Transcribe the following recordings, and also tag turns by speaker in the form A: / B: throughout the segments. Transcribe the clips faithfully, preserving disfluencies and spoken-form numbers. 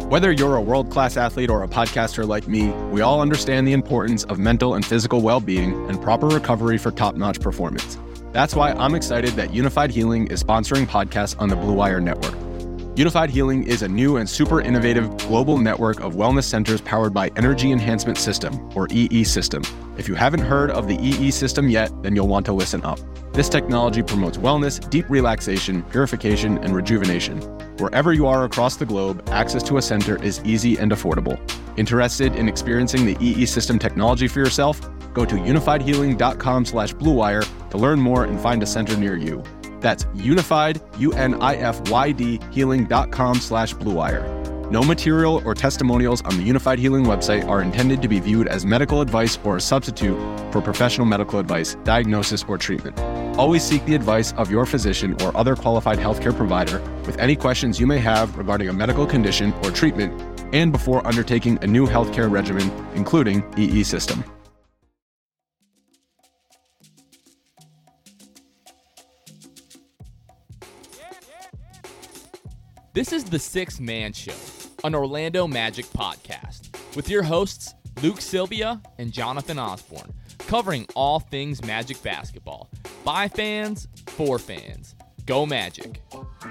A: Whether you're a world-class athlete or a podcaster like me, we all understand the importance of mental and physical well-being and proper recovery for top-notch performance. That's why I'm excited that Unified Healing is sponsoring podcasts on the Blue Wire Network. Unified Healing is a new and super innovative global network of wellness centers powered by Energy Enhancement System, or E E System. If you haven't heard of the E E System yet, then you'll want to listen up. This technology promotes wellness, deep relaxation, purification, and rejuvenation. Wherever you are across the globe, access to a center is easy and affordable. Interested in experiencing the E E System technology for yourself? Go to unified healing dot com slash blue wire to learn more and find a center near you. That's unified, U N I F Y D, healing dot com slash blue wire. No material or testimonials on the Unified Healing website are intended to be viewed as medical advice or a substitute for professional medical advice, diagnosis, or treatment. Always seek the advice of your physician or other qualified healthcare provider with any questions you may have regarding a medical condition or treatment and before undertaking a new healthcare regimen, including E E System.
B: This is the Sixth Man Show, an Orlando Magic podcast, with your hosts Luke Sylvia and Jonathan Osborne, covering all things Magic basketball. By fans, for fans. Go Magic.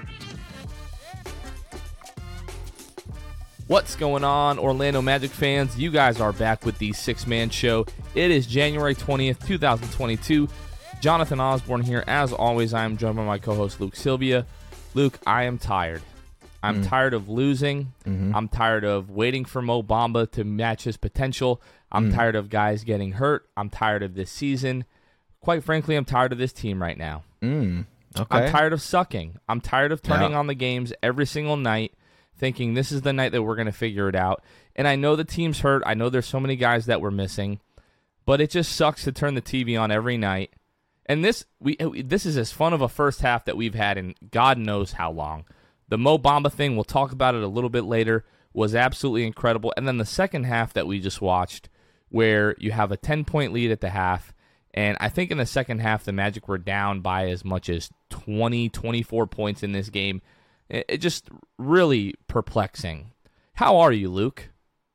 B: What's going on, Orlando Magic fans? You guys are back with the Sixth Man Show. It is January twentieth, twenty twenty-two. Jonathan Osborne here. As always, I am joined by my co-host Luke Sylvia. Luke, I am tired. I'm mm. tired of losing. Mm-hmm. I'm tired of waiting for Mo Bamba to match his potential. I'm mm. tired of guys getting hurt. I'm tired of this season. Quite frankly, I'm tired of this team right now.
C: Mm. Okay.
B: I'm tired of sucking. I'm tired of turning
C: yeah.
B: on the games every single night, thinking this is the night that we're going to figure it out. And I know the team's hurt. I know there's so many guys that we're missing. But it just sucks to turn the T V on every night. And this we this is as fun of a first half that we've had in God knows how long. The Mo Bamba thing, we'll talk about it a little bit later, was absolutely incredible. And then the second half that we just watched, where you have a ten-point lead at the half, and I think in the second half the Magic were down by as much as twenty, twenty-four points in this game. It, it just really perplexing. How are you, Luke?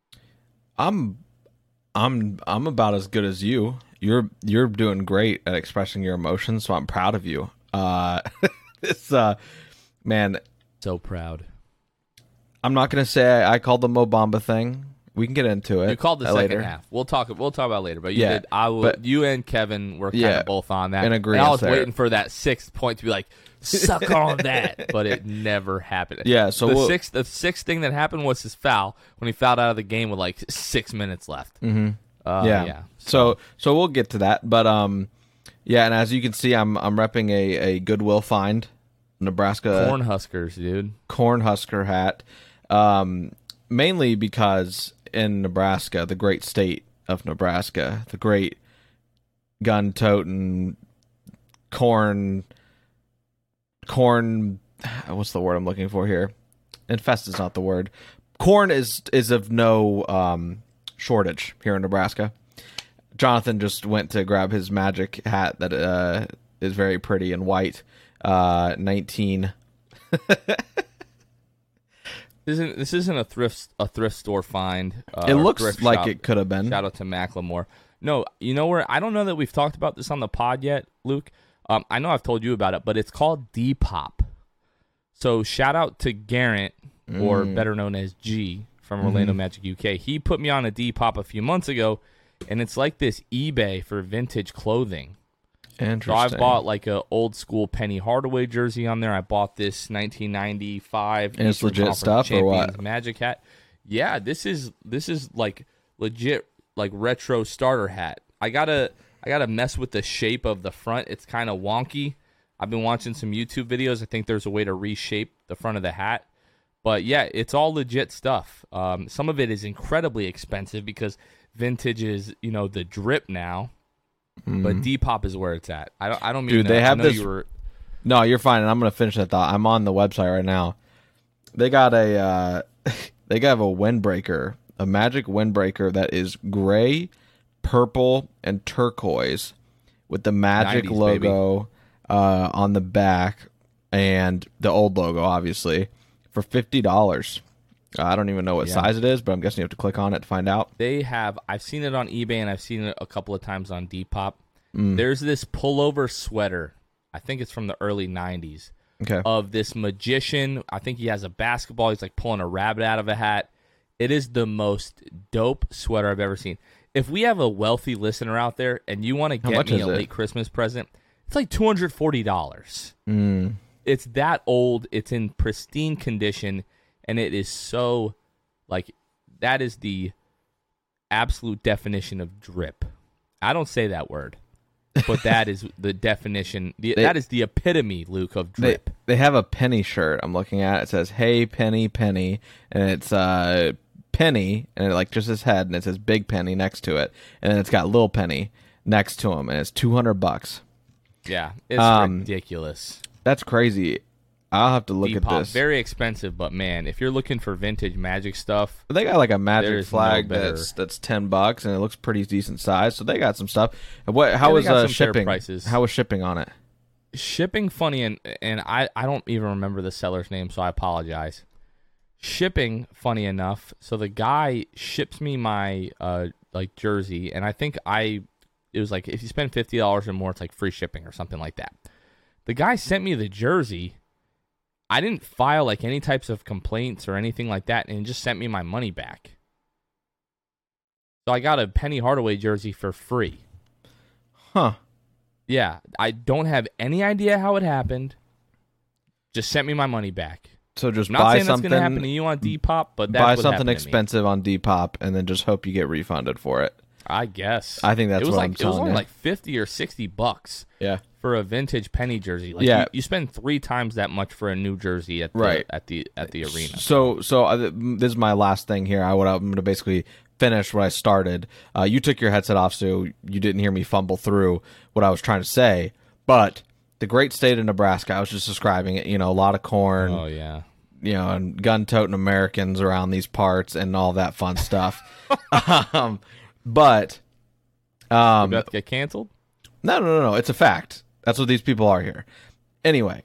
C: I'm I'm I'm about as good as you. You're you're doing great at expressing your emotions, so I'm proud of you. Uh this uh man,
B: so proud.
C: I'm not gonna say I, I called the Mo Bamba thing. We can get into it.
B: You called the
C: later.
B: second half. We'll talk. We'll talk about it later. But you
C: yeah,
B: did. I will.
C: But,
B: you and Kevin were kind
C: yeah,
B: of both on that.
C: in agreement
B: and I was
C: there.
B: waiting for that sixth point to be like, suck on that, but it never happened.
C: Yeah. So
B: the
C: we'll,
B: sixth, the sixth thing that happened was his foul when he fouled out of the game with like six minutes left.
C: Mm-hmm.
B: Uh,
C: yeah.
B: yeah.
C: So so we'll get to that, but um, yeah. And as you can see, I'm I'm repping a a Goodwill find, Nebraska
B: Cornhuskers, dude.
C: Cornhusker hat, um, mainly because in Nebraska, the great state of Nebraska, the great gun-toting corn, corn, what's the word I'm looking for here? Infest is not the word. Corn is is of no um, shortage here in Nebraska. Jonathan just went to grab his Magic hat that uh, is very pretty and white. Uh, nineteen.
B: This isn't this isn't a thrift a thrift store find. Uh,
C: it looks like
B: shop.
C: it could have been.
B: Shout out to Macklemore. No, you know where? I don't know that we've talked about this on the pod yet, Luke. Um, I know I've told you about it, but it's called Depop. So shout out to Garrett, mm. or better known as G from Orlando mm. Magic U K. He put me on a Depop a few months ago, and it's like this eBay for vintage clothing.
C: Interesting.
B: So I bought like a old school Penny Hardaway jersey on there. I bought this nineteen ninety-five
C: and it's legit
B: Conference
C: stuff or
B: Champions
C: what?
B: Magic hat. Yeah, this is this is like legit like retro starter hat. I gotta I gotta mess with the shape of the front. It's kind of wonky. I've been watching some YouTube videos. I think there's a way to reshape the front of the hat. But yeah, it's all legit stuff. Um, some of it is incredibly expensive because vintage is, you know, the drip now. Mm. But Depop is where it's at. I don't. I don't mean.
C: Dude,
B: that.
C: they have
B: I know
C: this.
B: You were...
C: No, you're fine. And I'm gonna finish that thought. I'm on the website right now. They got a. Uh, they got a windbreaker, a Magic windbreaker that is gray, purple, and turquoise, with the Magic
B: nineties,
C: logo uh, on the back and the old logo, obviously, for fifty dollars. Uh, I don't even know what
B: Yeah.
C: size it is, but I'm guessing you have to click on it to find out.
B: They have, I've seen it on eBay and I've seen it a couple of times on Depop.
C: Mm.
B: There's this pullover sweater. I think it's from the early nineties.
C: Okay.
B: Of this magician. I think he has a basketball. He's like pulling a rabbit out of a hat. It is the most dope sweater I've ever seen. If we have a wealthy listener out there and you want to
C: How
B: get
C: much
B: me
C: is
B: a
C: it?
B: late Christmas present, it's like two hundred forty dollars.
C: Mm.
B: It's that old. It's in pristine condition, and it is so, like, that is the absolute definition of drip. I don't say that word, but that is the definition. The,
C: They-
B: that is the epitome, Luke, of
C: They,
B: drip.
C: they have a Penny shirt I'm looking at. It says, "Hey, Penny, Penny," and it's uh Penny, and it like just his head, and it says Big Penny next to it, and then it's got Little Penny next to him, and it's two hundred bucks.
B: Yeah, it's
C: Um,
B: ridiculous.
C: That's crazy. I'll have to look
B: Depop,
C: at this.
B: very expensive, but man, if you're looking for vintage Magic stuff,
C: They got like a magic
B: There's no
C: flag
B: better.
C: that's that's ten bucks, and it looks pretty decent size. So they got some stuff. And What?
B: Yeah,
C: How
B: they
C: was
B: got
C: uh,
B: some fair
C: shipping?
B: prices.
C: How was shipping on it?
B: shipping funny and and I, I don't even remember the seller's name, so I apologize. Shipping funny enough, so the guy ships me my uh like jersey, and I think I it was like if you spend fifty dollars or more, it's like free shipping or something like that. The guy sent me the jersey. I didn't file like any types of complaints or anything like that, and just sent me my money back. So I got a Penny Hardaway jersey for free.
C: Huh?
B: Yeah, I don't have any idea how it happened. Just sent me my money back.
C: So just
B: I'm not
C: buy
B: saying that's
C: something.
B: going to happen to you on Depop, but that's
C: buy
B: what
C: something
B: happened to me.
C: expensive on Depop, and then just hope you get refunded for it.
B: I guess.
C: I think that's
B: it was
C: what
B: like
C: I'm
B: it was
C: telling
B: only
C: you.
B: like fifty or sixty bucks
C: Yeah.
B: for a vintage Penny jersey. Like
C: Yeah.
B: you, you spend three times that much for a new jersey at the,
C: Right.
B: at the at the arena.
C: So, so uh, this is my last thing here. I would, I'm going to basically finish what I started. Uh, you took your headset off, so you didn't hear me fumble through what I was trying to say. But the great state of Nebraska, I was just describing it. You know, a lot of corn.
B: Oh yeah.
C: You know, and gun-toting Americans around these parts and all that fun stuff. um, but um,
B: About to get canceled?
C: no, no, no, no. It's a fact. That's what these people are here. Anyway,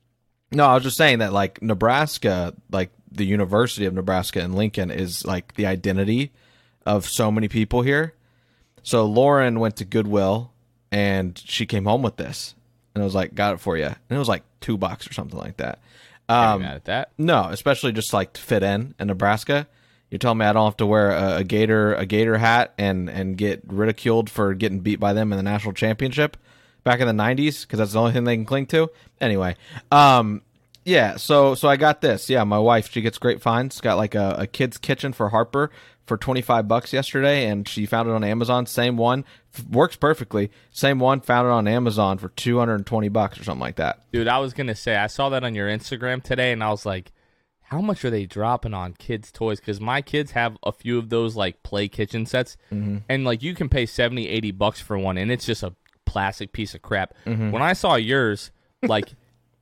C: no, I was just saying that, like, Nebraska, like, the University of Nebraska in Lincoln is, like, the identity of so many people here. So Lauren went to Goodwill, and she came home with this. And I was like, got it for you. And it was, like, two bucks or something like that.
B: Can't
C: Um,
B: be mad at that.
C: no, especially just, like, to fit in in Nebraska. You're telling me I don't have to wear a, a gator a gator hat and, and get ridiculed for getting beat by them in the national championship back in the nineties because that's the only thing they can cling to. Anyway, um, yeah. So so I got this. Yeah, my wife, she gets great finds. Got like a, a kid's kitchen for Harper for twenty-five bucks yesterday, and she found it on Amazon. Same one, F- works perfectly. Same one, found it on Amazon for two hundred twenty bucks or something like that.
B: Dude, I was gonna say I saw that on your Instagram today, and I was like, how much are they dropping on kids' toys? Because my kids have a few of those like play kitchen sets,
C: Mm-hmm.
B: and like you can pay seventy, eighty bucks for one, and it's just a plastic piece of crap.
C: Mm-hmm.
B: When I saw yours, like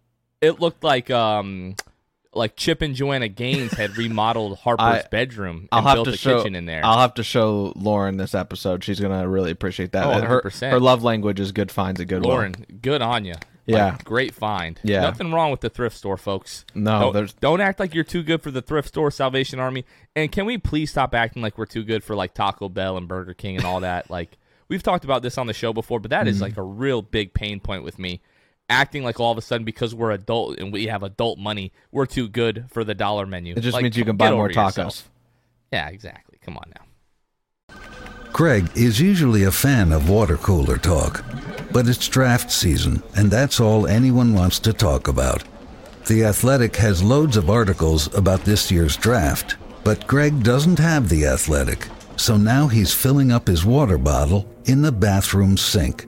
B: it looked like um like Chip and Joanna Gaines had remodeled Harper's
C: I-
B: bedroom and
C: I'll have
B: built
C: to
B: a
C: show.
B: kitchen in there.
C: I'll have to show Lauren this episode. She's gonna really appreciate that.
B: Oh,
C: her
B: one hundred percent.
C: her love language is good finds at Goodwill.
B: Lauren, good on you.
C: Yeah.
B: great find.
C: Yeah.
B: Nothing wrong with the thrift store, folks.
C: No,
B: don't,
C: there's-
B: don't act like you're too good for the thrift store, Salvation Army. And can we please stop acting like we're too good for like Taco Bell and Burger King and all that? Like we've talked about this on the show before, but that
C: Mm-hmm.
B: is like a real big pain point with me. Acting like all of a sudden because we're adult and we have adult money, we're too good for the dollar menu.
C: It just
B: Like,
C: means you can
B: get
C: buy more
B: over
C: tacos.
B: yourself. Yeah, exactly. Come on now.
D: Greg is usually a fan of water cooler talk, but it's draft season, and that's all anyone wants to talk about. The Athletic has loads of articles about this year's draft, but Greg doesn't have The Athletic, so now he's filling up his water bottle in the bathroom sink.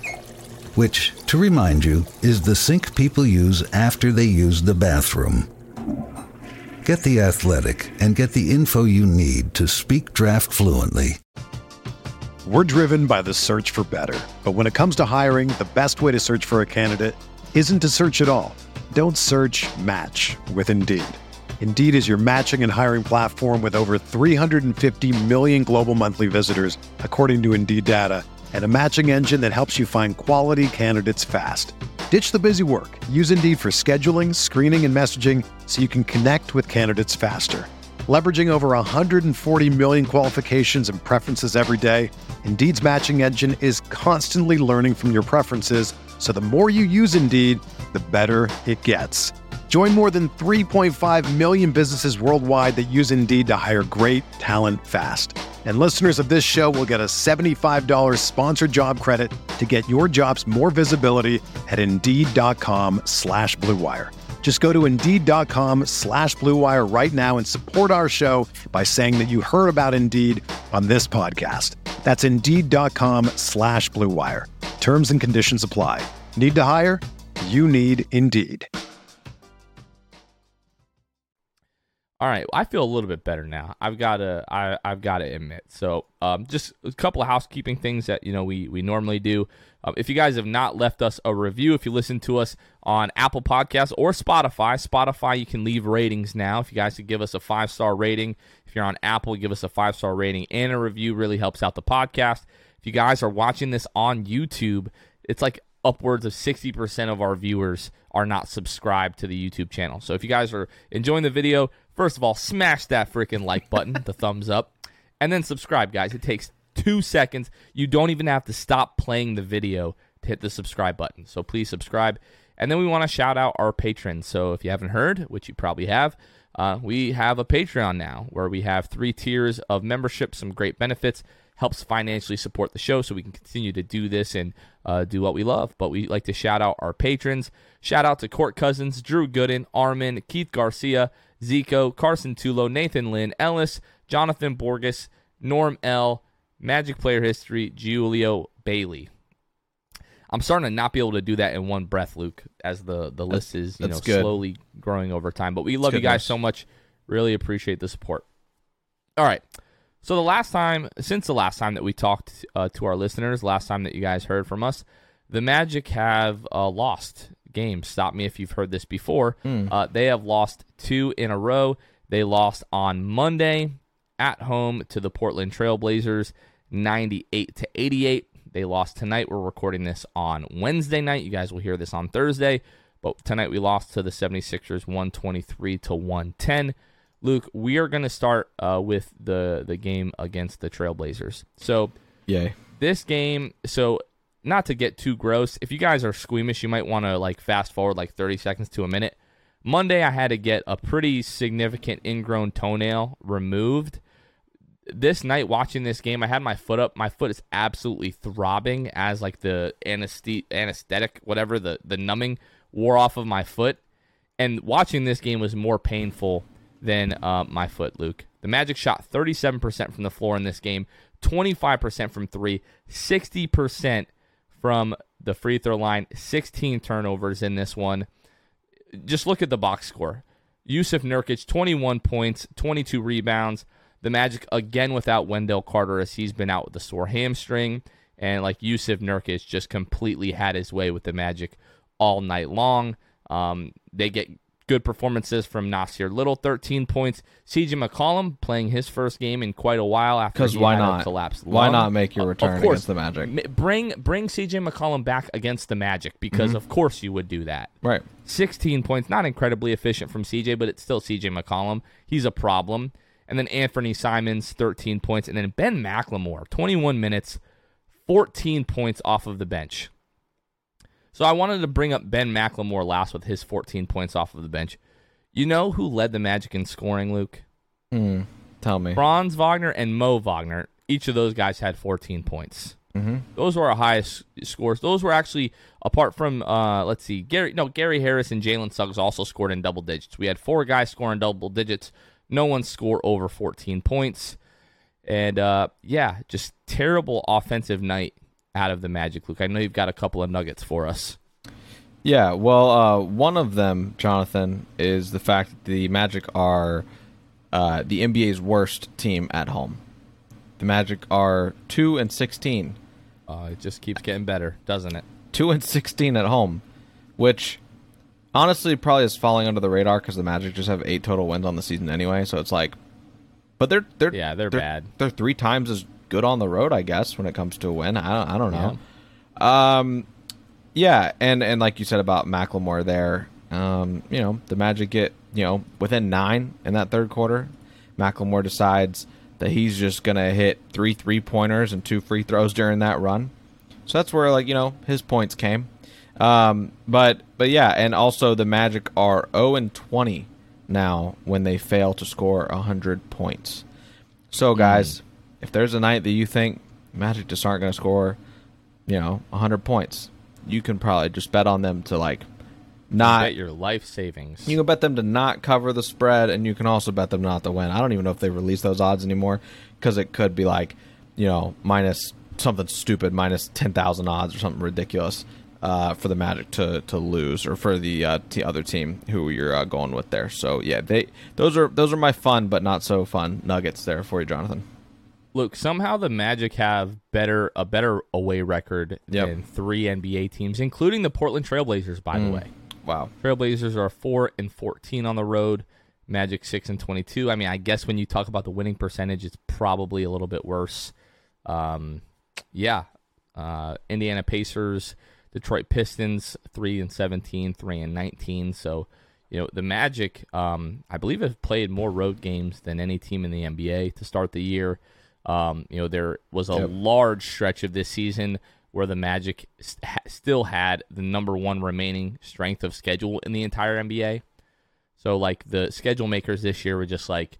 D: Which, to remind you, is the sink people use after they use the bathroom. Get The Athletic and get the info you need to speak draft fluently.
E: We're driven by the search for better. But when it comes to hiring, the best way to search for a candidate isn't to search at all. Don't search, match with Indeed. Indeed is your matching and hiring platform with over three hundred fifty million global monthly visitors, according to Indeed data, and a matching engine that helps you find quality candidates fast. Ditch the busy work. Use Indeed for scheduling, screening, and messaging so you can connect with candidates faster. Leveraging over one hundred forty million qualifications and preferences every day, Indeed's matching engine is constantly learning from your preferences, so the more you use Indeed, the better it gets. Join more than three point five million businesses worldwide that use Indeed to hire great talent fast. And listeners of this show will get a seventy-five dollars sponsored job credit to get your jobs more visibility at Indeed.com slash Blue Wire. Just go to Indeed.com slash Blue Wire right now and support our show by saying that you heard about Indeed on this podcast. That's Indeed.com slash Blue Wire. Terms and conditions apply. Need to hire? You need Indeed.
B: All right, I feel a little bit better now. I've got to, I, I've got to admit. So, um, just a couple of housekeeping things that you know we we normally do. Um, if you guys have not left us a review, if you listen to us on Apple Podcasts or Spotify, Spotify you can leave ratings now. If you guys could give us a five star rating, if you're on Apple, give us a five star rating and a review. Really helps out the podcast. If you guys are watching this on YouTube, it's like upwards of sixty percent of our viewers are not subscribed to the YouTube channel. So if you guys are enjoying the video, first of all, smash that freaking like button, the thumbs up, and then subscribe, guys. It takes two seconds. You don't even have to stop playing the video to hit the subscribe button. So please subscribe. And then we want to shout out our patrons. So if you haven't heard, which you probably have, uh, we have a Patreon now where we have three tiers of membership, some great benefits, helps financially support the show so we can continue to do this and uh, do what we love. But we like to shout out our patrons. Shout out to Court Cousins, Drew Gooden, Armin, Keith Garcia, Zico, Carson Tulo, Nathan Lynn, Ellis, Jonathan Borges, Norm L, Magic Player History, Giulio Bailey. I'm starting to not be able to do that in one breath, Luke, as the, the list is you know
C: good.
B: slowly growing over time. But we love you guys so much. Really appreciate the support. All right. So the last time, since the last time that we talked uh, to our listeners, last time that you guys heard from us, the Magic have uh, lost games. Stop me if you've heard this before. Mm. Uh, they have lost two in a row. They lost on Monday at home to the Portland Trail Blazers, ninety-eight to eighty-eight. They lost tonight. We're recording this on Wednesday night. You guys will hear this on Thursday. But tonight we lost to the seventy-sixers, one twenty-three to one ten. Luke, we are going to start uh, with the, the game against the Trailblazers. So,
C: Yay.
B: This game, so not to get too gross, if you guys are squeamish, you might want to like fast forward like thirty seconds to a minute. Monday, I had to get a pretty significant ingrown toenail removed. This night, watching this game, I had my foot up. My foot is absolutely throbbing as like the anesthe- anesthetic, whatever, the, the numbing wore off of my foot. And watching this game was more painful than uh, my foot, Luke. The Magic shot thirty-seven percent from the floor in this game, twenty-five percent from three, sixty percent from the free throw line, sixteen turnovers in this one. Just look at the box score. Yusuf Nurkic, twenty-one points, twenty-two rebounds. The Magic, again, without Wendell Carter as he's been out with a sore hamstring. And like Yusuf Nurkic just completely had his way with the Magic all night long. Um, they get good performances from Nasir Little, thirteen points. C J McCollum playing his first game in quite a while after he
C: why
B: had
C: not?
B: a collapsed lung.
C: Why not make your return
B: of course,
C: against the Magic?
B: Bring bring C J McCollum back against the Magic because mm-hmm. of course you would do that.
C: Right.
B: sixteen points, not incredibly efficient from C J, but it's still C J McCollum. He's a problem. And then Anthony Simons, thirteen points. And then Ben McLemore, twenty-one minutes, fourteen points off of the bench. So I wanted to bring up Ben McLemore last with his fourteen points off of the bench. You know who led the Magic in scoring, Luke?
C: Mm, tell me.
B: Franz Wagner and Mo Wagner. Each of those guys had fourteen points.
C: Mm-hmm.
B: Those were our highest scores. Those were actually, apart from, uh, let's see, Gary no Gary Harris and Jalen Suggs also scored in double digits. We had four guys scoring double digits. No one scored over fourteen points. And, uh, yeah, just terrible offensive night out of the Magic, Luke. I know you've got a couple of nuggets for us.
C: Yeah, well, uh, one of them, Jonathan, is the fact that the Magic are uh, the N B A's worst team at home. The Magic are two and sixteen.
B: Uh, it just keeps getting better, doesn't it?
C: Two and sixteen at home, which honestly probably is falling under the radar because the Magic just have eight total wins on the season anyway. So it's like, but they're they're
B: yeah they're,
C: they're
B: bad.
C: They're three times as good on the road, I guess, when it comes to a win. I don't I don't know. Yeah. Um, yeah, and and like you said about McLemore there, um, you know the Magic get you know within nine in that third quarter. McLemore decides that he's just going to hit three three-pointers and two free throws during that run. So that's where, like, you know, his points came. Um, but, but yeah, and also the Magic are oh and twenty now when they fail to score one hundred points. So, guys, mm. if there's a night that you think Magic just aren't going to score, you know, one hundred points, you can probably just bet on them to, like, not...
B: bet your life savings.
C: You can bet them to not cover the spread, and you can also bet them not to win. I don't even know if they release those odds anymore, because it could be, like, you know, minus something stupid, minus ten thousand odds or something ridiculous uh, for the Magic to, to lose, or for the uh, t- other team who you're uh, going with there. So, yeah, they those are those are my fun but not so fun nuggets there for you, Jonathan.
B: Look, somehow the Magic have better a better away record
C: yep.
B: than three N B A teams, including the Portland Trailblazers, by
C: mm.
B: the way.
C: Wow.
B: Trailblazers are four and fourteen on the road. Magic six and twenty-two. I mean, I guess when you talk about the winning percentage, it's probably a little bit worse. Um, yeah. Uh, Indiana Pacers, Detroit Pistons, three and seventeen, three and nineteen. So, you know, the Magic, um, I believe, have played more road games than any team in the N B A to start the year. Um, you know, there was a yep. large stretch of this season where the Magic st- still had the number one remaining strength of schedule in the entire N B A. So, like, the schedule makers this year were just like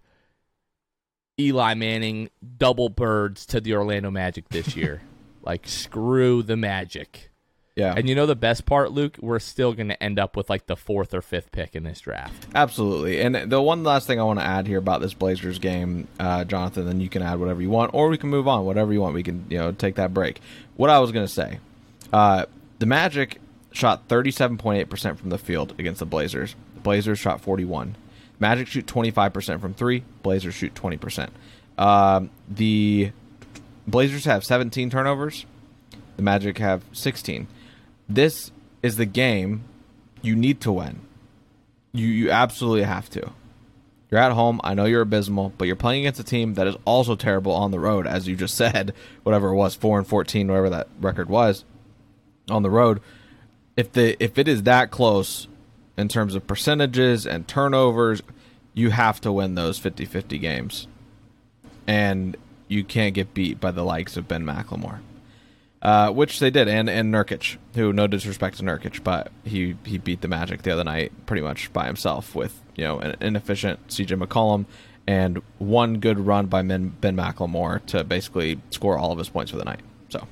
B: Eli Manning, double birds to the Orlando Magic this year. Like, screw the Magic.
C: Yeah.
B: And you know the best part, Luke? We're still going to end up with, like, the fourth or fifth pick in this draft.
C: Absolutely. And the one last thing I want to add here about this Blazers game, uh, Jonathan, then you can add whatever you want, or we can move on, whatever you want. We can, you know, take that break. What I was going to say, uh, the Magic shot thirty-seven point eight percent from the field against the Blazers. The Blazers shot forty-one. Magic shoot twenty-five percent from three. Blazers shoot twenty percent. Um, the Blazers have seventeen turnovers. The Magic have sixteen. This is the game you need to win. You you absolutely have to. You're at home. I know you're abysmal, but you're playing against a team that is also terrible on the road, as you just said. Whatever it was, four and fourteen, whatever that record was, on the road. If the if it is that close in terms of percentages and turnovers, you have to win those fifty-fifty games, and you can't get beat by the likes of Ben McLemore. Uh, which they did, and, and Nurkic, who, no disrespect to Nurkic, but he, he beat the Magic the other night pretty much by himself with, you know, an inefficient C J McCollum and one good run by Ben, Ben McLemore to basically score all of his points for the night. So,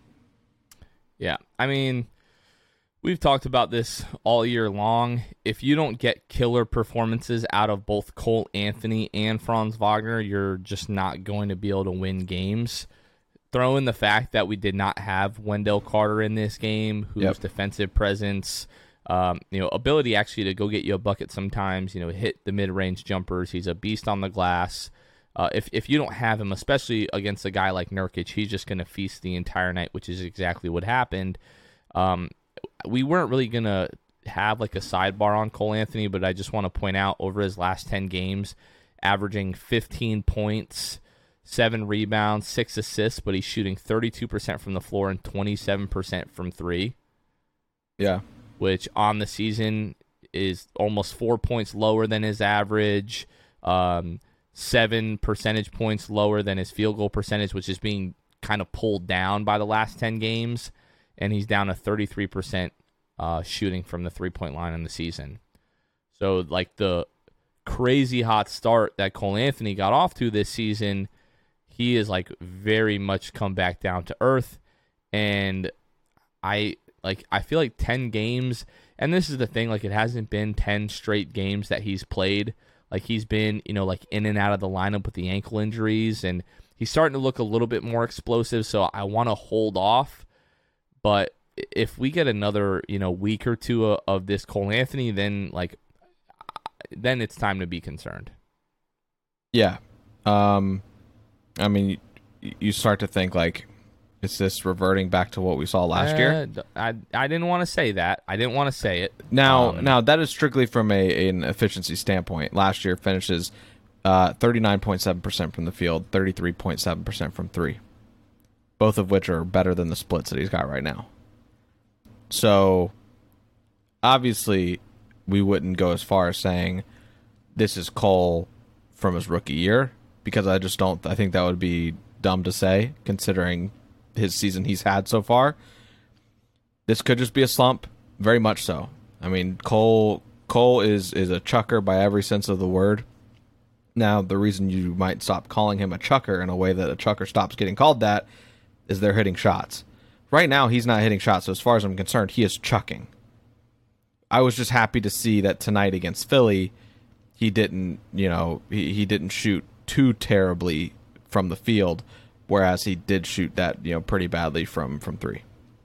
B: yeah, I mean, we've talked about this all year long. If you don't get killer performances out of both Cole Anthony and Franz Wagner, you're just not going to be able to win games. Throw in the fact that we did not have Wendell Carter in this game, whose yep. defensive presence, um, you know, ability actually to go get you a bucket sometimes, you know, hit the mid-range jumpers. He's a beast on the glass. Uh, if if you don't have him, especially against a guy like Nurkic, he's just going to feast the entire night, which is exactly what happened. Um, we weren't really going to have like a sidebar on Cole Anthony, but I just want to point out over his last ten games, averaging fifteen points, seven rebounds, six assists, but he's shooting thirty-two percent from the floor and twenty-seven percent from three.
C: Yeah.
B: Which on the season is almost four points lower than his average, um, seven percentage points lower than his field goal percentage, which is being kind of pulled down by the last ten games. And he's down to thirty-three percent uh, shooting from the three-point line in the season. So, like, the crazy hot start that Cole Anthony got off to this season, he is like very much come back down to earth. And I like I feel like ten games, and this is the thing, like it hasn't been ten straight games that he's played. Like he's been, you know, like in and out of the lineup with the ankle injuries, and he's starting to look a little bit more explosive, so I want to hold off. But if we get another, you know, week or two of, of this Cole Anthony, then like then it's time to be concerned.
C: Yeah. Um I mean, you start to think, like, is this reverting back to what we saw last
B: uh,
C: year?
B: I I didn't want to say that. I didn't want to say it.
C: Now,
B: um,
C: now that is strictly from a an efficiency standpoint. Last year finishes uh, thirty-nine point seven percent from the field, thirty-three point seven percent from three, both of which are better than the splits that he's got right now. So, obviously, we wouldn't go as far as saying this is Cole from his rookie year, because I just don't I think that would be dumb to say considering his season he's had so far. This could just be a slump, very much so. I mean, Cole Cole is is a chucker by every sense of the word. Now, the reason you might stop calling him a chucker in a way that a chucker stops getting called that is they're hitting shots. Right now, he's not hitting shots, so as far as I'm concerned, he is chucking. I was just happy to see that tonight against Philly, he didn't, you know, he, he didn't shoot too terribly from the field, whereas he did shoot that, you know, pretty badly from, from three.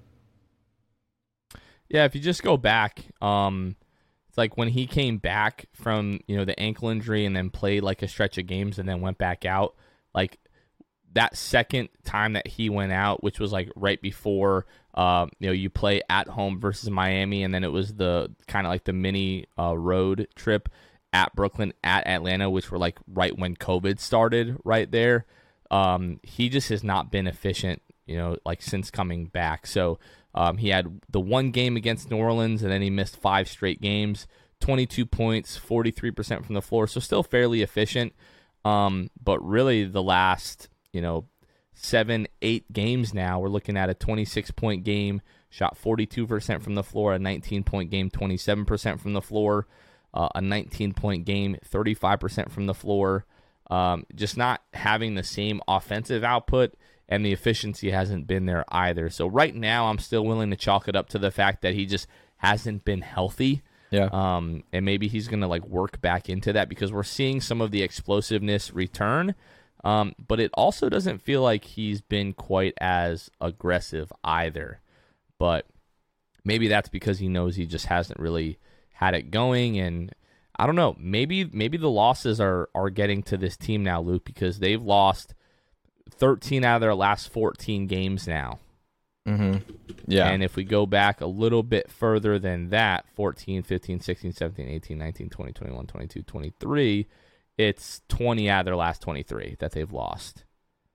B: Yeah, if you just go back, um, it's like when he came back from, you know, the ankle injury and then played like a stretch of games and then went back out, like that second time that he went out, which was like right before, uh, you know, you play at home versus Miami, and then it was the kind of like the mini uh, road trip at Brooklyn, at Atlanta, which were like right when COVID started right there. Um, he just has not been efficient, you know, like since coming back. So um, he had the one game against New Orleans, and then he missed five straight games, twenty-two points, forty-three percent from the floor. So still fairly efficient. Um, but really the last, you know, seven, eight games now, we're looking at a twenty-six point game, shot forty-two percent from the floor, a nineteen point game, twenty-seven percent from the floor, uh, a nineteen point game, thirty-five percent from the floor. Um, just not having the same offensive output, and the efficiency hasn't been there either. So right now, I'm still willing to chalk it up to the fact that he just hasn't been healthy.
C: Yeah.
B: Um, and maybe he's going to like work back into that, because we're seeing some of the explosiveness return. Um, but it also doesn't feel like he's been quite as aggressive either. But maybe that's because he knows he just hasn't really had it going. And I don't know, maybe maybe the losses are, are getting to this team now, Luke, because they've lost thirteen out of their last fourteen games now.
C: Mm-hmm. Yeah.
B: And if we go back a little bit further than that, fourteen, fifteen, sixteen, seventeen, eighteen, nineteen, twenty, twenty-one, twenty-two, twenty-three, it's twenty out of their last twenty-three that they've lost.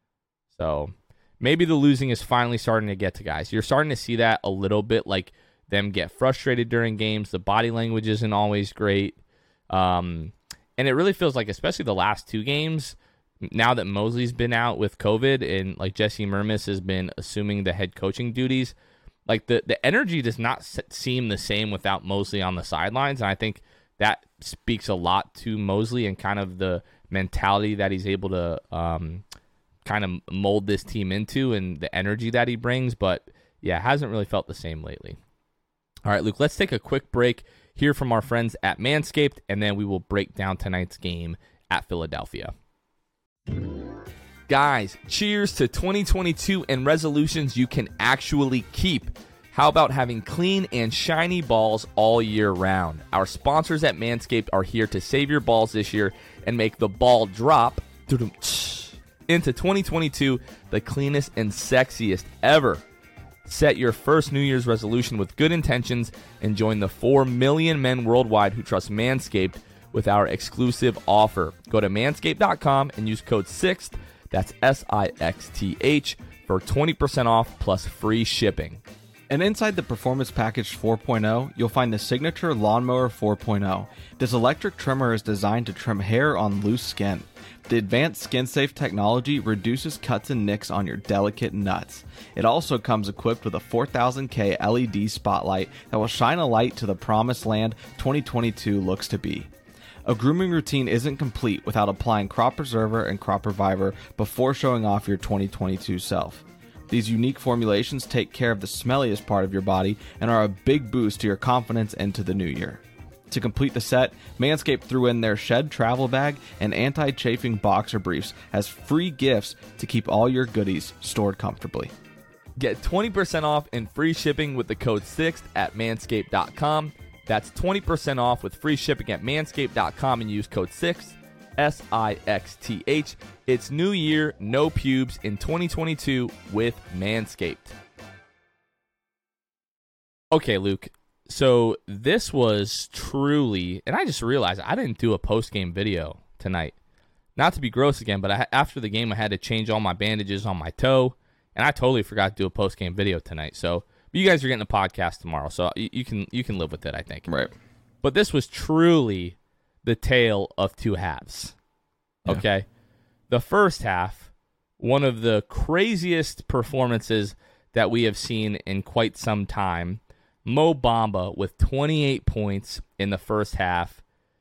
B: So maybe the losing is finally starting to get to guys. You're starting to see that a little bit, like them get frustrated during games. The body language isn't always great. Um, and it really feels like, especially the last two games, now that Mosley's been out with COVID and like Jesse Mermis has been assuming the head coaching duties, like the, the energy does not seem the same without Mosley on the sidelines. And I think that speaks a lot to Mosley and kind of the mentality that he's able to um, kind of mold this team into and the energy that he brings. But yeah, hasn't really felt the same lately. All right, Luke, let's take a quick break, hear from our friends at Manscaped, and then we will break down tonight's game at Philadelphia. Guys, cheers to twenty twenty-two and resolutions you can actually keep. How about having clean and shiny balls all year round? Our sponsors at Manscaped are here to save your balls this year and make the ball drop into twenty twenty-two the cleanest and sexiest ever. Set your first New Year's resolution with good intentions and join the four million men worldwide who trust Manscaped with our exclusive offer. Go to manscaped dot com and use code sixth, that's S I X T H, for twenty percent off plus free shipping.
C: And inside the Performance Package four point oh, you'll find the Signature Lawnmower four point oh. This electric trimmer is designed to trim hair on loose skin. The advanced skin-safe technology reduces cuts and nicks on your delicate nuts. It also comes equipped with a four thousand K L E D spotlight that will shine a light to the promised land twenty twenty-two looks to be. A grooming routine isn't complete without applying Crop Preserver and Crop Reviver before showing off your twenty twenty-two self. These unique formulations take care of the smelliest part of your body and are a big boost to your confidence into the new year. To complete the set, Manscaped threw in their Shed travel bag and anti-chafing boxer briefs as free gifts to keep all your goodies stored comfortably.
B: Get twenty percent off and free shipping with the code sixth at manscaped dot com. That's twenty percent off with free shipping at manscaped dot com and use code sixth, S I X T H. It's New Year, no pubes in twenty twenty-two with Manscaped. Okay, Luke. So this was truly, and I just realized I didn't do a post-game video tonight. Not to be gross again, but I, after the game, I had to change all my bandages on my toe, and I totally forgot to do a post-game video tonight. So you guys are getting a podcast tomorrow, so you, you can you can live with it, I think.
C: Right.
B: But this was truly the tale of two halves. Okay. The first half, one of the craziest performances that we have seen in quite some time. Mo Bamba with twenty-eight points in the first half,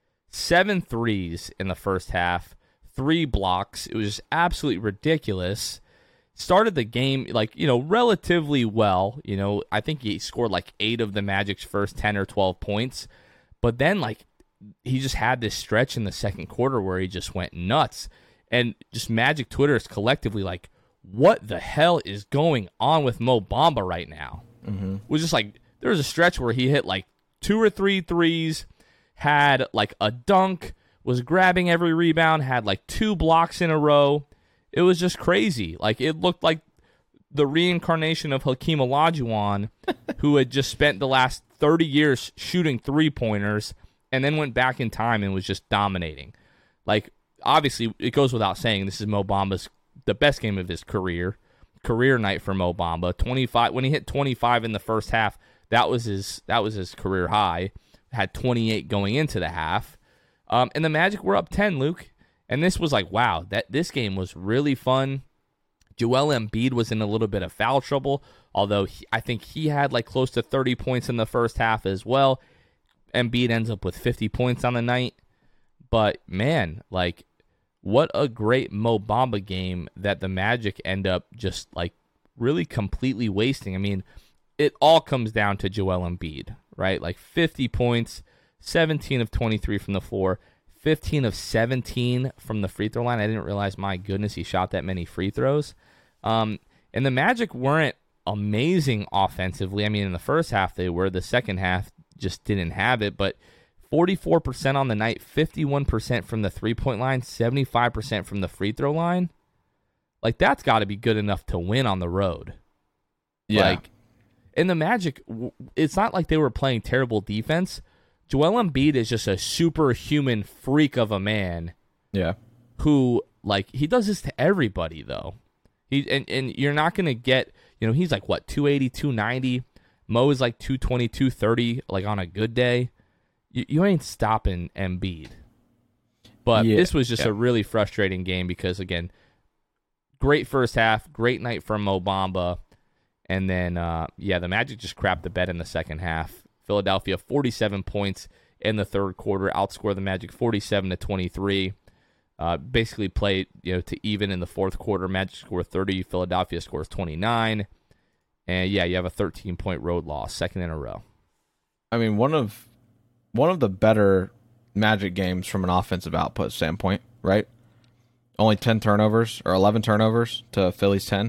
B: seven threes in the first half, three blocks. It was just absolutely ridiculous. Started the game, like, you know, relatively well. You know, I think he scored like eight of the Magic's first ten or twelve points. But then, like, he just had this stretch in the second quarter where he just went nuts. And just Magic Twitter is collectively like, what the hell is going on with Mo Bamba right now? Mm-hmm. It was just like, there was a stretch where he hit like two or three threes, had like a dunk, was grabbing every rebound, had like two blocks in a row. It was just crazy. Like, it looked like the reincarnation of Hakeem Olajuwon, who had just spent the last thirty years shooting three-pointers and then went back in time and was just dominating. Like, obviously, it goes without saying, this is Mo Bamba's the best game of his career. Career night for Mo Bamba. twenty-five when he hit twenty-five in the first half, that was his that was his career high. Had twenty-eight going into the half. Um, and the Magic were up ten, Luke. And this was like, wow, that this game was really fun. Joel Embiid was in a little bit of foul trouble, although he, I think he had like close to thirty points in the first half as well. Embiid ends up with fifty points on the night. But, man, like, what a great Mo Bamba game that the Magic end up just, like, really completely wasting. I mean, it all comes down to Joel Embiid, right? Like, fifty points, seventeen of twenty-three from the floor, fifteen of seventeen from the free throw line. I didn't realize, my goodness, he shot that many free throws. Um, and the Magic weren't amazing offensively. I mean, in the first half they were. The second half just didn't have it. But forty-four percent on the night, fifty-one percent from the three-point line, seventy-five percent from the free throw line. Like, that's got to be good enough to win on the road.
C: Yeah.
B: Like, in the Magic, it's not like they were playing terrible defense. Joel Embiid is just a superhuman freak of a man.
C: Yeah.
B: Who, like, he does this to everybody, though. He and, and you're not going to get, you know, he's like, what, two eighty, two ninety? Mo is like two twenty, two thirty, like, on a good day. You, you ain't stopping Embiid. But
C: yeah.
B: this was just
C: yeah.
B: a really frustrating game because, again, great first half, great night for Mo Bamba. And then, uh, yeah, the Magic just crapped the bed in the second half. Philadelphia, forty-seven points in the third quarter, outscored the Magic forty-seven to twenty-three. Uh, basically played, you know, to even in the fourth quarter. Magic scored thirty, Philadelphia scores twenty-nine. And yeah, you have a thirteen-point road loss, second in a row.
C: I mean, one of one of the better Magic games from an offensive output standpoint, right? Only ten turnovers or eleven turnovers to Philly's ten.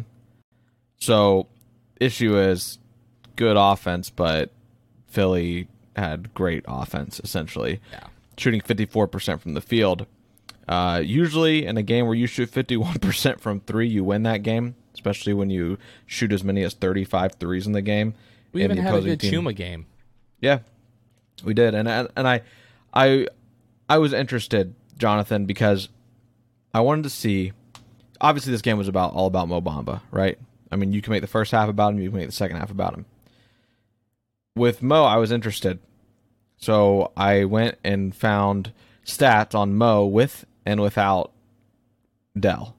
C: So, issue is good offense, but Philly had great offense, essentially.
B: Yeah.
C: Shooting fifty-four percent from the field. Uh, usually, in a game where you shoot fifty-one percent from three, you win that game, especially when you shoot as many as thirty-five threes in the game.
B: We even had a good team. Chuma game.
C: Yeah, we did. And, and and I I I was interested, Jonathan, because I wanted to see, obviously this game was about all about Mo Bamba, right? I mean, you can make the first half about him, you can make the second half about him. With Mo, I was interested. So I went and found stats on Mo with and without Dell.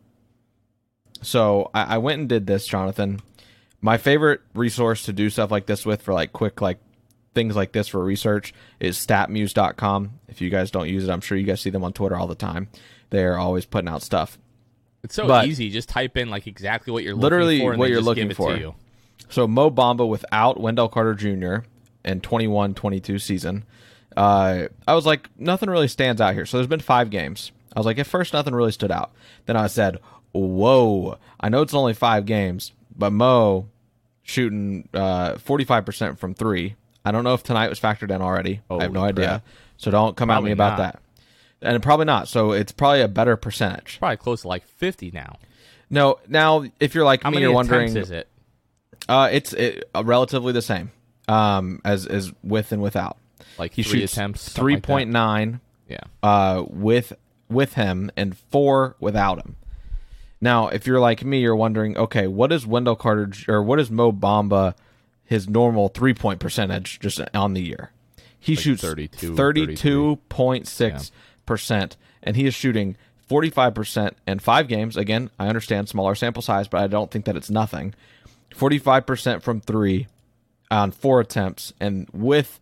C: So I, I went and did this, Jonathan. My favorite resource to do stuff like this with for like quick like things like this for research is statmuse dot com. If you guys don't use it, I'm sure you guys see them on Twitter all the time. They're always putting out stuff.
B: It's so
C: but
B: easy. Just type in like exactly what you're
C: literally
B: looking for and
C: what you're
B: just
C: looking
B: give it
C: for.
B: To you.
C: So Mo Bamba without Wendell Carter Junior in twenty-one twenty-two season. Uh, I was like, nothing really stands out here. So there's been five games. I was like, at first, nothing really stood out. Then I said, whoa, I know it's only five games, but Mo shooting uh, forty-five percent from three. I don't know if tonight was factored in already.
B: Holy
C: I have no idea.
B: crap.
C: So don't come
B: Probably
C: at me about
B: not.
C: that. And probably not. So it's probably a better percentage.
B: Probably close to like fifty now.
C: No, now if you're like
B: How
C: me,
B: many
C: you're
B: attempts
C: wondering,
B: is it?
C: Uh, it's it, uh, relatively the same um, as as with and without.
B: Like
C: He
B: three
C: shoots
B: attempts,
C: three point nine
B: Yeah.
C: uh, with with him and four without him. Now, if you're like me, you're wondering, okay, what is Wendell Carter or what is Mo Bamba his normal three point percentage just on the year? He
B: Like
C: shoots
B: thirty-two,
C: thirty-two point six percent, and he is shooting forty-five percent in five games. Again, I understand smaller sample size, but I don't think that it's nothing. forty-five percent from three on four attempts, and with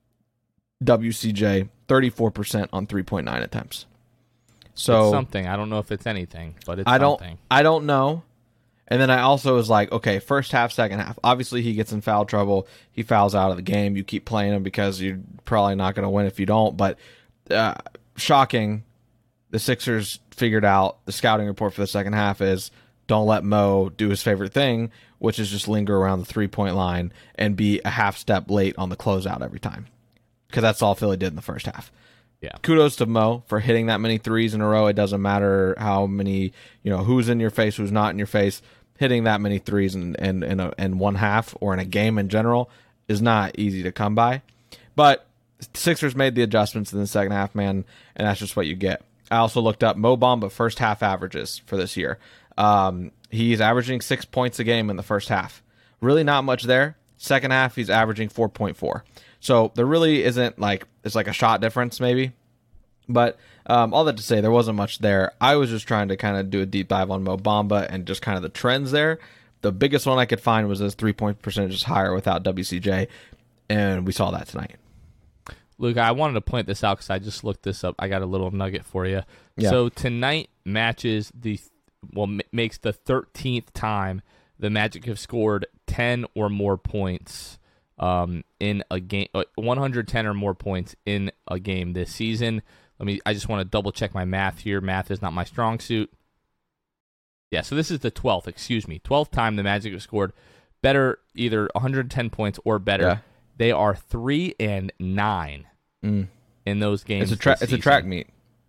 C: W C J, thirty-four percent on three point nine attempts. So
B: it's something. I don't know if it's anything, but it's
C: I don't,
B: something.
C: I don't know. And then I also was like, okay, first half, second half. Obviously, he gets in foul trouble. He fouls out of the game. You keep playing him because you're probably not going to win if you don't. But uh, shocking, the Sixers figured out the scouting report for the second half is don't let Mo do his favorite thing, which is just linger around the three-point line and be a half step late on the closeout every time. Because that's all Philly did in the first half.
B: Yeah.
C: Kudos to Mo for hitting that many threes in a row. It doesn't matter how many, you know, who's in your face, who's not in your face. Hitting that many threes in, in, in, a, in one half or in a game in general is not easy to come by. But Sixers made the adjustments in the second half, man, and that's just what you get. I also looked up Mo Bamba first half averages for this year. Um, he's averaging six points a game in the first half. Really not much there. Second half, he's averaging four point four. So there really isn't like, it's like a shot difference maybe. But um, all that to say, there wasn't much there. I was just trying to kind of do a deep dive on Mo Bamba and just kind of the trends there. The biggest one I could find was his three-point percentage is higher without W C J, and we saw that tonight.
B: Luke, I wanted to point this out because I just looked this up. I got a little nugget for you.
C: Yeah.
B: So tonight matches the, well, m- makes the thirteenth time the Magic have scored ten or more points um, in a game, uh, one hundred ten or more points in a game this season. Let me. I just want to double check my math here. Math is not my strong suit. Yeah, so this is the twelfth. Excuse me, twelfth time the Magic have scored better, either one hundred ten points or better.
C: Yeah.
B: They are three and nine
C: Mm.
B: in those games.
C: It's a tra-
B: this
C: it's a
B: season.
C: track meet.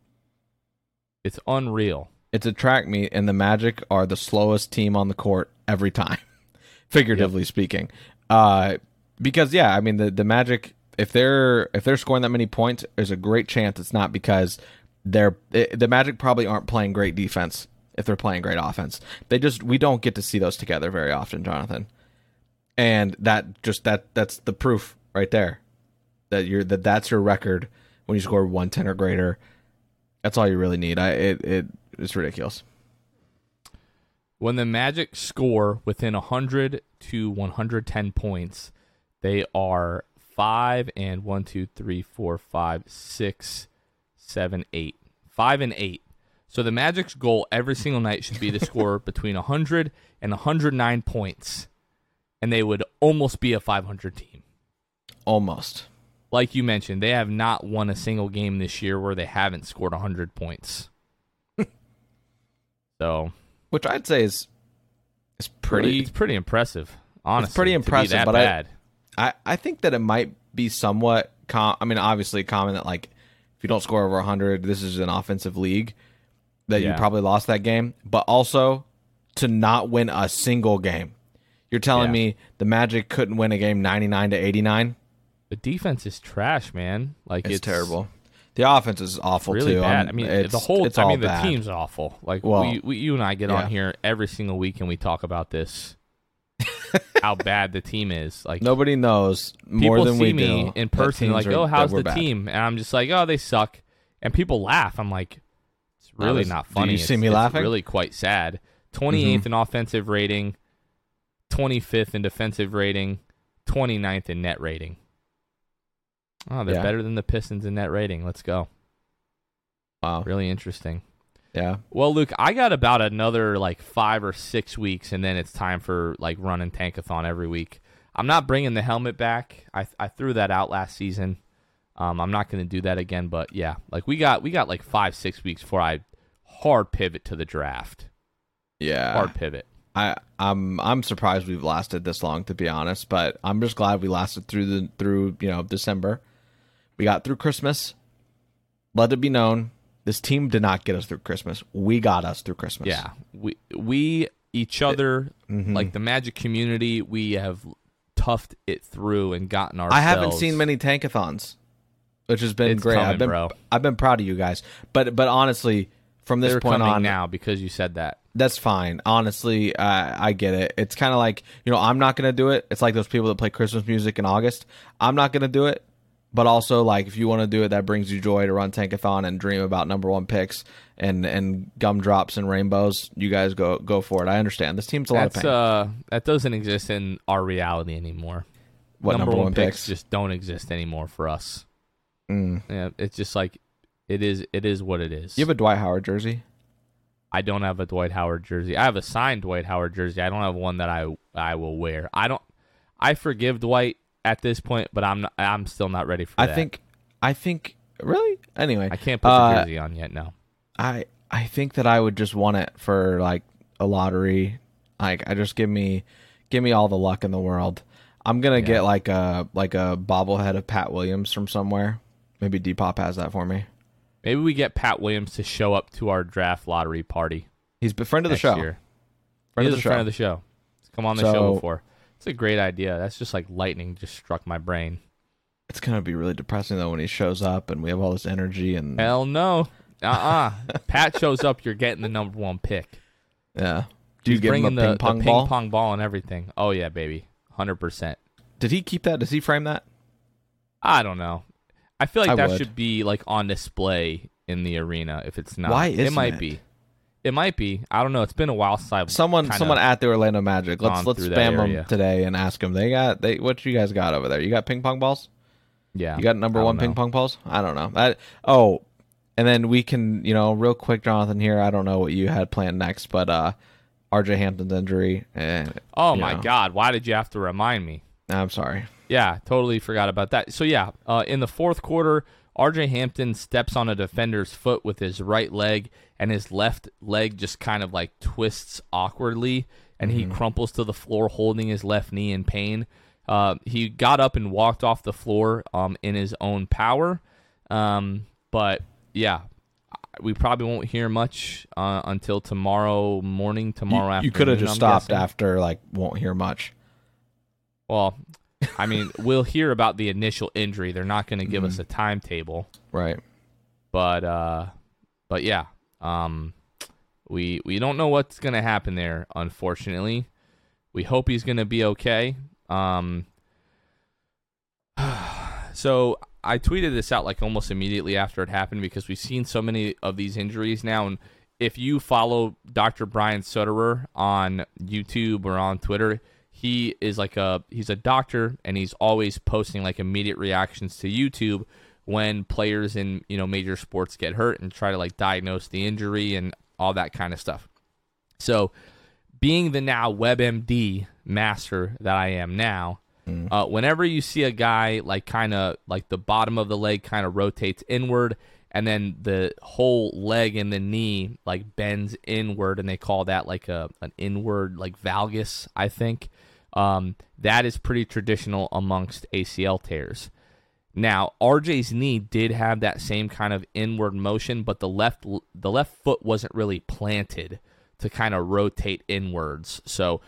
B: It's unreal.
C: It's a track meet, and the Magic are the slowest team on the court every time, figuratively
B: Yep.
C: speaking. Uh, because yeah, I mean the the Magic. If they're if they're scoring that many points, there's a great chance it's not because they're it, the Magic probably aren't playing great defense. If they're playing great offense, they just we don't get to see those together very often, Jonathan. And that just that that's the proof right there that you're that that's your record when you score one ten or greater. That's all you really need. I it it it's ridiculous.
B: When the Magic score within one hundred to one hundred ten points, they are five and one, two, three, four, five, six, seven, eight. Five and eight. So the Magic's goal every single night should be to score between one hundred and one hundred nine points, and they would almost be a five hundred team.
C: Almost.
B: Like you mentioned, they have not won a single game this year where they haven't scored one hundred points. So,
C: which I'd say is is pretty
B: it's pretty impressive. Honestly,
C: it's pretty
B: to be
C: impressive,
B: that
C: but
B: bad.
C: I, I I think that it might be somewhat com- I mean obviously common that like if you don't score over one hundred, this is an offensive league, that
B: Yeah.
C: you probably lost that game, but also to not win a single game. You're telling
B: Yeah.
C: me the Magic couldn't win a game ninety-nine to eighty-nine?
B: The defense is trash, man. Like
C: It's,
B: it's,
C: terrible. The offense is awful
B: really
C: too.
B: bad.
C: Um,
B: I mean,
C: it's,
B: the whole.
C: it's
B: I
C: all
B: mean, the
C: bad.
B: team's awful. Like
C: Well,
B: we, we, you and I get
C: yeah.
B: on here every single week and we talk about this. How bad the team is. Like
C: Nobody knows more
B: people
C: than
B: see
C: we
B: me
C: do
B: in
C: that
B: person,
C: teams
B: like,
C: are-
B: "Oh,
C: that
B: how's
C: we're
B: the
C: bad.
B: team?" And I'm just like, "Oh, they suck." And people laugh. I'm like, it's
C: That
B: really
C: was-
B: not
C: do
B: funny.
C: you see
B: It's-
C: me
B: it's
C: laughing?
B: Really quite sad. twenty-eighth
C: Mhm.
B: in offensive rating, twenty-fifth in defensive rating, twenty-ninth in net rating. Oh, they're
C: Yeah.
B: better than the Pistons in net rating. Let's go.
C: Wow.
B: Really interesting.
C: Yeah.
B: Well, Luke, I got about another like five or six weeks, and then it's time for like running Tankathon every week. I'm not bringing the helmet back. I I threw that out last season. Um, I'm not going to do that again. But yeah, like we got we got like five six weeks before I hard pivot to the draft.
C: Yeah.
B: Hard pivot.
C: I, I'm I'm surprised we've lasted this long, to be honest. But I'm just glad we lasted through the through you know December. We got through Christmas. Let it be known, this team did not get us through Christmas. We got us through Christmas.
B: Yeah, we we each other
C: Mhm.
B: like the Magic community. We have toughed it through and gotten ourselves.
C: I haven't seen many tankathons, which has been
B: It's
C: great.
B: coming,
C: I've been
B: bro.
C: I've been proud of you guys. But but honestly, from this
B: They're
C: point
B: coming
C: on,
B: now because you said that.
C: that's fine. Honestly, uh, I get it. It's kind of like, you know, I'm not going to do it. It's like those people that play Christmas music in August. I'm not going to do it, But also, like, if you want to do it, that brings you joy to run Tankathon and dream about number one picks and, and gumdrops and rainbows. You guys go go for it. I understand. This team's a lot
B: That's,
C: of pain.
B: Uh, that doesn't exist in our reality anymore.
C: What,
B: number,
C: number
B: one,
C: one
B: picks,
C: picks?
B: just don't exist anymore for us.
C: Mm.
B: Yeah, it's just like it is. It is what it is.
C: You have a Dwight Howard jersey?
B: I don't have a Dwight Howard jersey. I have a signed Dwight Howard jersey. I don't have one that I I will wear. I don't. I forgive Dwight at this point, but I'm not, I'm still not ready for
C: I
B: that.
C: think. I think. Really? Anyway,
B: I can't put
C: uh,
B: the jersey on yet. No.
C: I I think that I would just want it for like a lottery. Like, I just give me give me all the luck in the world. I'm gonna
B: Yeah.
C: get like a like a bobblehead of Pat Williams from somewhere. Maybe Depop has that for me.
B: Maybe we get Pat Williams to show up to our draft lottery party.
C: He's a friend of the
B: next
C: show.
B: Year.
C: Friend
B: he
C: of
B: is
C: the
B: a friend
C: show.
B: of the show. He's come on the
C: So-
B: show before. It's a great idea. That's just like lightning just struck my brain.
C: It's gonna be really depressing though when he shows up and we have all this energy and
B: Hell no. Uh-uh. Pat shows up, you're getting the number one pick.
C: yeah. Do you
B: He's
C: give him a
B: bringing the,
C: ping pong
B: the
C: ball?
B: ping pong ball and everything. Oh, yeah, baby. one hundred percent.
C: Did he keep that? Does he frame that?
B: I don't know. I feel like
C: I
B: that
C: would.
B: should be like on display in the arena if it's not.
C: Why
B: It
C: isn't
B: might
C: it?
B: be. It might be. I don't know. It's been a while since I've
C: Someone,
B: kinda-
C: someone at the Orlando Magic. Let's
B: gone
C: let's
B: through that
C: spam
B: area.
C: them today and ask them. They got they. What you guys got over there? You got ping pong balls?
B: Yeah.
C: You got number
B: I don't
C: one
B: know.
C: ping pong balls? I don't know. I, oh, and then we can, you know, real quick, Jonathan. Here, I don't know what you had planned next, but uh, R J Hampton's injury. And
B: Oh,
C: you
B: my
C: know,
B: God. Why did you have to remind me?
C: I'm sorry.
B: Yeah, totally forgot about that. So, yeah, uh, in the fourth quarter, R J Hampton steps on a defender's foot with his right leg, and his left leg just kind of like twists awkwardly, and he crumples to the floor holding his left knee in pain. Uh, he got up and walked off the floor um, in his own power. Um, but, yeah, we probably won't hear much uh, until tomorrow morning, tomorrow
C: You,
B: afternoon.
C: you could have just
B: I'm
C: stopped
B: guessing.
C: after like won't hear much.
B: Well, I mean, we'll hear about the initial injury. They're not going to give
C: Mm-hmm.
B: us a timetable,
C: Right.
B: but uh, but yeah, um, we we don't know what's going to happen there. Unfortunately, we hope he's going to be okay. Um, so I tweeted this out like almost immediately after it happened because we've seen so many of these injuries now, and if you follow Doctor Brian Soderer on YouTube or on Twitter, he is like a he's a doctor, and he's always posting like immediate reactions to YouTube when players in, you know, major sports get hurt and try to like diagnose the injury and all that kind of stuff. So, being the now WebMD master that I am now, uh, whenever you see a guy like kind of like the bottom of the leg kind of rotates inward, and then the whole leg and the knee like bends inward, and they call that like a an inward like valgus, I think. Um, that is pretty traditional amongst A C L tears. Now, R J's knee did have that same kind of inward motion, but the left the left foot wasn't really planted to kind of rotate inwards. So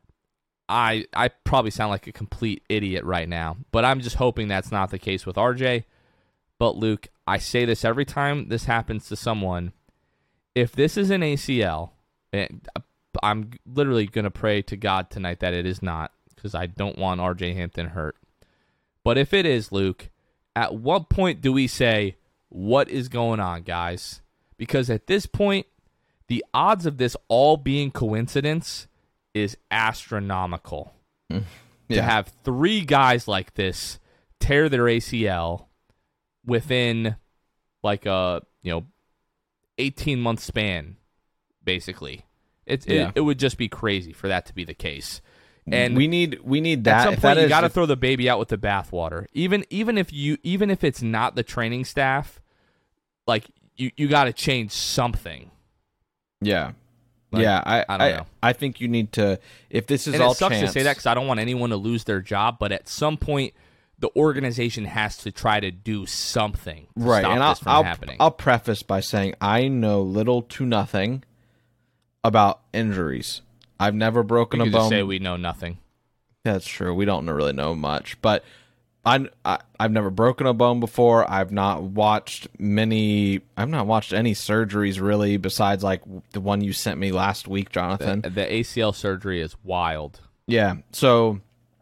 B: I I probably sound like a complete idiot right now, but I'm just hoping that's not the case with R J. But Luke, I say this every time this happens to someone. If this is an A C L, and I'm literally going to pray to God tonight that it is not, because I don't want R J Hampton hurt. But if it is, Luke, at what point do we say, what is going on, guys? Because at this point, the odds of this all being coincidence is astronomical. To
C: Yeah.
B: have three guys like this tear their A C L within like a, you know, eighteen month span, basically. It's
C: Yeah.
B: it, it would just be crazy for that to be the case. And
C: we need we need that.
B: at some
C: If
B: point,
C: that
B: you
C: is-
B: got to
C: if-
B: throw the baby out with the bathwater. Even even if you even if it's not the training staff, like you you got to change something.
C: Yeah.
B: Like,
C: yeah, I
B: I don't
C: I,
B: know.
C: I think you need to. If this is
B: And
C: all
B: it sucks
C: chance,
B: to say that because I don't want anyone to lose their job. But at some point, the organization has to try to do something to
C: right?
B: stop
C: And
B: this
C: I'll
B: from
C: I'll,
B: happening.
C: I'll preface by saying I know little to nothing about injuries. I've never broken
B: we
C: a
B: could just
C: bone.
B: say we know nothing.
C: That's true. We don't really know much, but I, I I've never broken a bone before. I've not watched many. I've not watched any surgeries really, besides like the one you sent me last week, Jonathan.
B: The, the A C L surgery is wild.
C: Yeah. So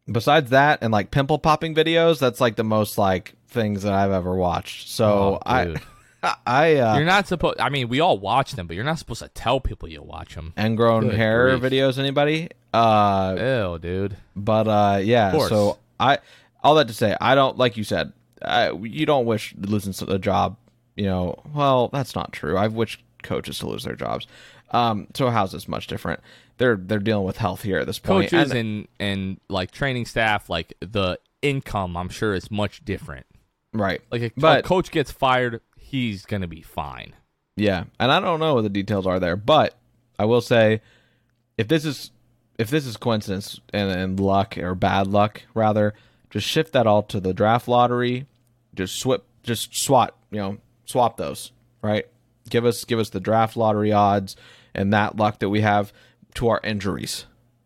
C: besides that and like pimple popping videos, that's like the most like things that I've ever watched. So
B: Oh,
C: I,
B: dude.
C: I, uh,
B: You're not supposed. I mean, we all watch them, but you're not supposed to tell people you watch them.
C: ingrown
B: Good
C: hair
B: grief.
C: videos. Anybody? Uh,
B: Ew, dude.
C: but uh, yeah.
B: course.
C: So I, all that to say, I don't like you said. I, you don't wish to lose a job. You know, well, that's not true. I've wished coaches to lose their jobs. Um, so how's this much different? They're they're dealing with health here at this point.
B: Coaches
C: And-
B: and and like training staff, like the income, I'm sure is much different.
C: right.
B: Like a,
C: But-
B: a coach gets fired, he's gonna be fine.
C: Yeah, and I don't know what the details are there, but I will say, if this is if this is coincidence and, and luck or bad luck rather, just shift that all to the draft lottery. Just swip, just swap, you know, swap those. Right? Give us give us the draft lottery odds and that luck that we have to our injuries.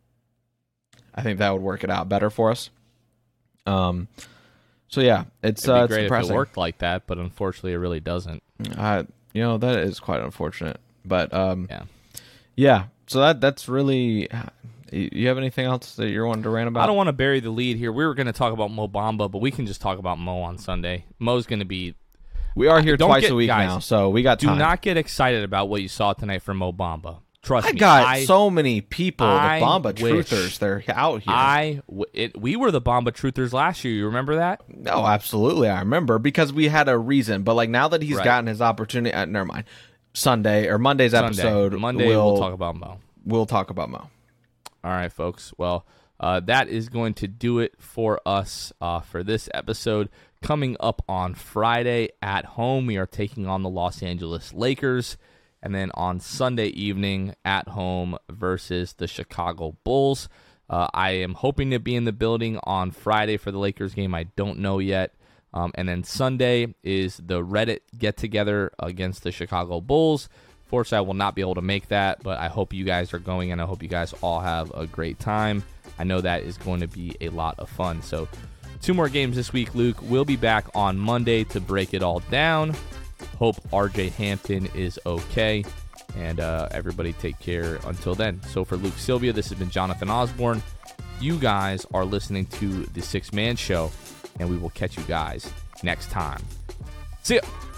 C: I think that would work it out better for us. Um. So yeah, it's
B: It'd be
C: uh, it's
B: great if
C: depressing.
B: it worked like that, but unfortunately, it really doesn't.
C: Uh, you know, that is quite unfortunate. But um,
B: Yeah.
C: yeah. So that that's really. You have anything else that you're wanting to rant about?
B: I don't want to bury the lead here. We were going to talk about Mo Bamba, but we can just talk about Mo on Sunday. Mo's going to be.
C: We are here
B: Don't
C: twice
B: get-
C: a week
B: guys,
C: now, so we got
B: Do
C: time.
B: not get excited about what you saw tonight from Mo Bamba. Trust
C: I
B: me.
C: got
B: I,
C: so many people,
B: I
C: the Bamba
B: wish-
C: truthers. They're out here.
B: I w- it, we were the Bamba truthers last year. You remember that?
C: no, absolutely, I remember because we had a reason. But like now that he's
B: Right.
C: gotten his opportunity, uh, never mind. Sunday or Monday's
B: Sunday.
C: episode.
B: Monday
C: we'll,
B: we'll talk about Mo.
C: We'll talk about Mo.
B: All right, folks. Well, uh, that is going to do it for us uh, for this episode. Coming up on Friday at home, we are taking on the Los Angeles Lakers. And then on Sunday evening at home versus the Chicago Bulls. Uh, I am hoping to be in the building on Friday for the Lakers game. I don't know yet. Um, and then Sunday is the Reddit get-together against the Chicago Bulls. Fortunately, I will not be able to make that, but I hope you guys are going, and I hope you guys all have a great time. I know that is going to be a lot of fun. So two more games this week, Luke. We'll be back on Monday to break it all down. Hope R J Hampton is okay, and uh, everybody take care until then. So for Luke Sylvia, this has been Jonathan Osborne. You guys are listening to The Sixth Man Show, and we will catch you guys next time. See ya!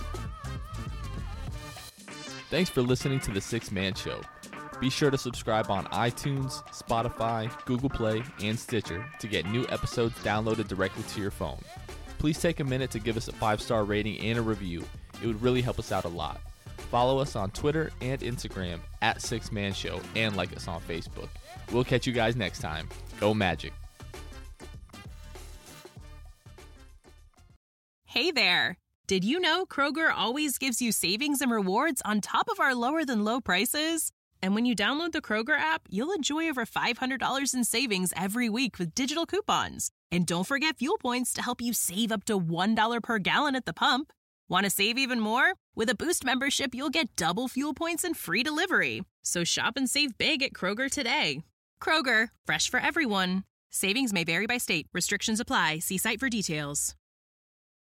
B: Thanks for listening to The Sixth Man Show. Be sure to subscribe on iTunes, Spotify, Google Play, and Stitcher to get new episodes downloaded directly to your phone. Please take a minute to give us a five-star rating and a review. It would really help us out a lot. Follow us on Twitter and Instagram at Sixth Man Show and like us on Facebook. We'll catch you guys next time. Go Magic.
F: Hey there! Did you know Kroger always gives you savings and rewards on top of our lower-than-low prices? And when you download the Kroger app, you'll enjoy over five hundred dollars in savings every week with digital coupons. And don't forget fuel points to help you save up to one dollar per gallon at the pump. Want to save even more? With a Boost membership, you'll get double fuel points and free delivery. So shop and save big at Kroger today. Kroger, fresh for everyone. Savings may vary by state. Restrictions apply. See site for details.